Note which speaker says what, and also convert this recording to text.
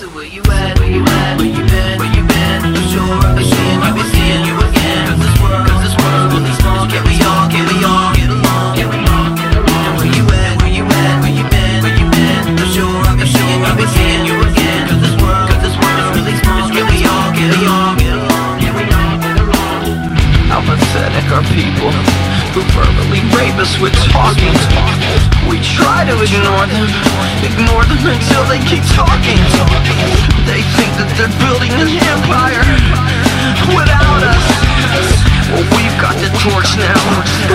Speaker 1: So where you at? Where you at? Where you been? Where you been? I'm sure I'll be seeing you again. Cause this world's really small. Can we all get along? And where you at? Where you at? Where you been? Where you been? I'm sure I'll be seeing you again. Cause this world's really small. Can we all get along? How pathetic are people who verbally rape us with talking. We try to ignore them until they keep talking. They think that they're building an empire without us. Well, we've got the torch now.